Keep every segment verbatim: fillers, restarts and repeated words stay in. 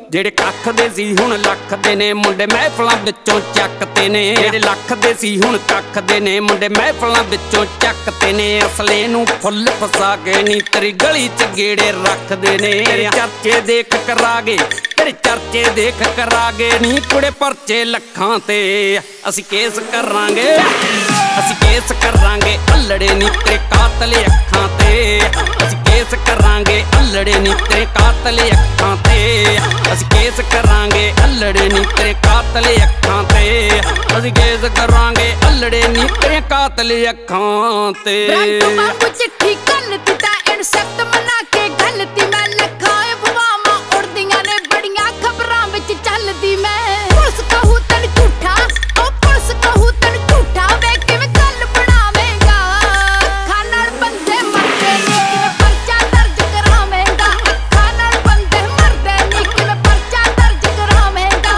ਜਿਹੜੇ ਕੱਖ ਦੇ ਸੀ ਹੁਣ ਲੱਖ ਦੇ ਨੇ ਮੁੰਡੇ ਮਹਿਫਲਾਂ ਵਿੱਚੋਂ ਚੱਕਦੇ ਨੇ। ਜਿਹੜੇ ਲੱਖ ਦੇ ਸੀ ਹੁਣ ਕੱਖ ਦੇ ਨੇ ਮੁੰਡੇ ਮਹਿਫਲਾਂ ਵਿੱਚੋਂ ਚੱਕਦੇ ਨੇ। ਅਸਲੇ ਨੂੰ ਫੁੱਲ ਫਸਾ ਕੇ ਨੀ ਤੇਰੀ ਗਲੀ ਚ ਗੇੜੇ ਰੱਖਦੇ ਨੇ। ਤੇਰੇ ਚਰਚੇ ਦੇਖ ਕਰਾਗੇ ਤੇਰੇ ਚਰਚੇ ਦੇਖ ਕਰਾਗੇ ਨੀ ਕੁੜੇ ਪਰਚੇ ਲੱਖਾਂ ਤੇ। ਅਸੀਂ ਕੇਸ ਕਰਾਂਗੇ ਅਸੀਂ ਕੇਸ ਕਰਾਂਗੇ ਅੱਲੜੇ ਨੀ ਤੇਰੇ ਕਾਤਲ ਅੱਖਾਂ ਤੇ। ਅਸੀਂ ਕੇਸ ਕਰਾਂਗੇ ਅੱਲੜੇ ਨੀ ਤੇਰੇ ਕਾਤਲ ਅੱਖਾਂ ਤੇ। ਅਸੀਂ ਕੇਸ ਕਰਾਂਗੇ ਅੱਲੜੇ ਨੀ ਤੇਰੇ ਕਾਤਲ ਅੱਖਾਂ ਤੇ। ਅਸੀਂ ਕੇਸ ਕਰਾਂਗੇ ਅੱਲੜੇ ਨੀ ਤੇਰੇ ਕਾਤਲ ਅੱਖਾਂ ਤੇ। ਬ੍ਰਾਂਟੋ ਵਾਂਗੂ ਚਿੱਠੀ ਘੱਲਤੀ ਤਾਂ ਇਨਸੈਪਟ ਬਣਾ ਕੇ ਘੱਲਤੀ ਮੈਂ। ਲੱਖਾਂ ਅਫਵਾਹਾਂ ਉੜਦੀਆਂ ਨੇ ਬੜੀਆਂ ਖਬਰਾਂ ਵਿੱਚ ਚੱਲਦੀ ਮੈਂ। ਪੁਲਿਸ ਕਹੂ ਤੈਨੂੰ ਝੂਠਾ ਉਹ ਪੁਲਿਸ ਕਹੂ ਤੈਨੂੰ ਝੂਠਾ ਵੇ ਕਿਵੇਂ ਗੱਲ ਬਣਾਵੇਂਗਾ। ਅੱਖਾਂ ਨਾਲ ਬੰਦੇ ਮਰਦੇ ਨੀ ਕਿਵੇਂ ਪਰਚਾ ਦਰਜ ਕਰਾਵੇਂਗਾ। ਅੱਖਾਂ ਨਾਲ ਬੰਦੇ ਮਰਦੇ ਨੀ ਕਿਵੇਂ ਪਰਚਾ ਦਰਜ ਕਰਾਵੇਂਗਾ।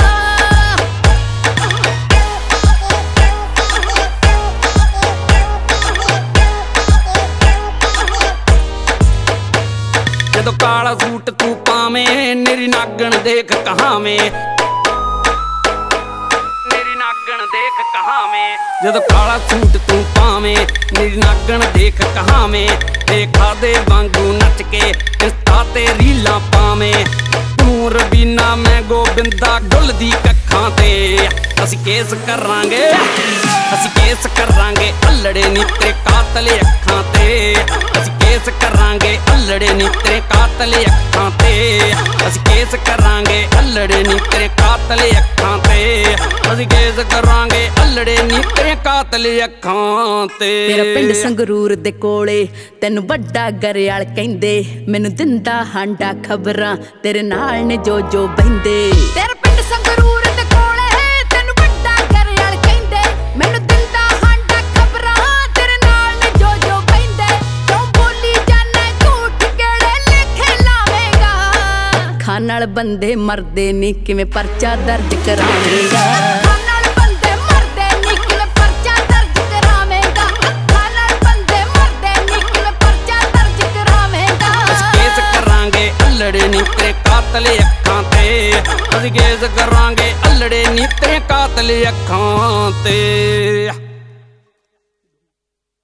ਜਦੋਂ ਕਾਲਾ ਸੂਟ ਤੂੰ ਪਾਵੇਂ ਮੇਰੀ ਨਾਗਣ ਦੇਖ ਕਹਾਵੇਂ ਮੇਰੀ ਨਾਗਣ ਦੇਖ ਕਹਾਵੇਂ। ਜਦੋਂ ਕਾਲਾ ਸੂਟ ਤੂੰ ਪਾਵੇਂ ਮੇਰੀ ਨਾਗਣ ਦੇਖ ਕਹਾਵੇਂ। ਦੇਖਾ ਦੇ ਵਾਂਗੂ ਨੱਚ ਕੇ ਇੰਸਟਾ ਤੇ ਰੀਲਾਂ ਪਾਵੇਂ। ਤੂੰ ਰਬੀਨਾ ਮੈਂ ਗੋਬਿੰਦਾ ਡੁੱਲਦੀ ਕੱਖਾਂ ਤੇ। ਅਸੀਂ ਕੇਸ ਕਰਾਂਗੇ ਅਸੀਂ ਕੇਸ ਕਰਾਂਗੇ ਅੱਲੜੇ ਨੀ ਤੇਰੇ ਕਾਤਲ ਅੱਖਾਂ ਤੇ। ਅਸੀਂ ਕੇਸ ਕਰਾਂਗੇ ਅੱਲੜੇ ਨੀ ਤੇਰੇ ਕਾਤਲ ਅੱਖਾਂ ਤੇ। ਅਸੀਂ ਕੇਸ ਕਰਾਂਗੇ ਅੱਲੜੇ ਨੀ ਤੇਰੇ ਕਾਤਲ ਅੱਖਾਂ ਤੇ। ਅਸੀਂ ਕੇਸ ਕਰਾਂਗੇ ਅੱਲੜੇ ਨੀ ਤੇਰੇ ਕਾਤਲ ਅੱਖਾਂ ਤੇ। ਤੇਰਾ ਪਿੰਡ ਸੰਗਰੂਰ ਦੇ ਕੋਲੇ ਤੈਨੂੰ ਵੱਡਾ ਗਰੇਵਾਲ ਕਹਿੰਦੇ। ਮੈਨੂੰ ਦਿੰਦਾ ਹਾਂਡਾ ਖਬਰਾਂ ਤੇਰੇ ਨਾਲ ਨੇ ਜੋ ਜੋ ਬਹਿੰਦੇ। ਤੇਰਾ ਪਿੰਡ ਸੰਗਰੂਰ ਦੇ ਕੋਲੇ ਤੈਨੂੰ ਵੱਡਾ ਗਰੇਵਾਲ ਕਹਿੰਦੇ। ਮੈਨੂੰ ਦਿੰਦਾ ਹਾਂਡਾ ਖਬਰਾਂ ਤੇਰੇ ਨਾਲ ਨੇ ਜੋ ਜੋ ਬਹਿੰਦੇ। ਤੂੰ ਬੋਲੀ ਜਾਨਾ ਝੂਠ ਕਿਹੜੇ ਲੇਖੇ ਲਾਵੇਂਗਾ। ਅੱਖਾਂ ਨਾਲ ਬੰਦੇ ਮਰਦੇ ਨੀ ਕਿਵੇਂ ਪਰਚਾ ਦਰਜ ਕਰਾਵੇਂਗਾ। ਅੱਖਾਂ ਨਾਲ ਬੰਦੇ ਮਰਦੇ ਨੀ ਕਿਵੇਂ ਪਰਚਾ ਦਰਜ ਕਰਾਵੇਂਗਾ। ਅੱਖਾਂ ਨਾਲ ਬੰਦੇ ਮਰਦੇ ਨੀ ਕਿਵੇਂ ਪਰਚਾ ਦਰਜ ਕਰਾਵੇਂਗਾ। ਅਸੀਂ ਕੇਸ ਕਰਾਂਗੇ ਅੱਲੜੇ ਨੀ ਤੇਰੇ ਕਾਤਲ ਅੱਖਾਂ ਤੇ। ਅਸੀਂ ਕੇਸ ਕਰਾਂਗੇ ਅੱਲੜੇ ਨੀ ਤੇਰੇ ਕਾਤਲ ਅੱਖਾਂ ਤੇ।